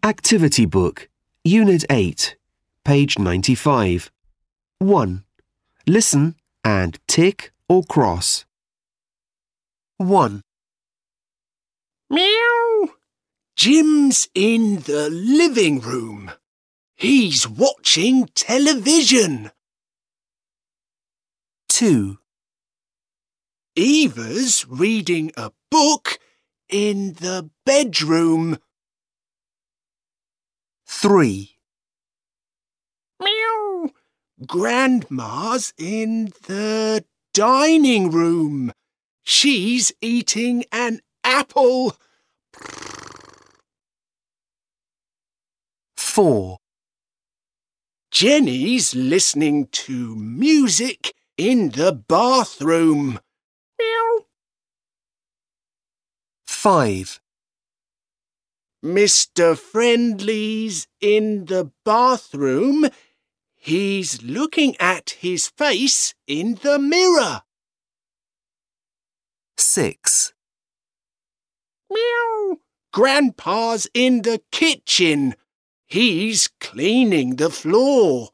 Activity Book, Unit 8, page 95. 1. Listen and tick or cross. 1. Meow! Jim's in the living room. He's watching television. 2. Eva's reading a book in the bedroom. 3. Meow! Grandma's in the dining room. She's eating an apple. 4. Jenny's listening to music in the bathroom. Meow. 5. Mr. Friendly's in the bathroom. He's looking at his face in the mirror. 6. Meow. Grandpa's in the kitchen. He's cleaning the floor.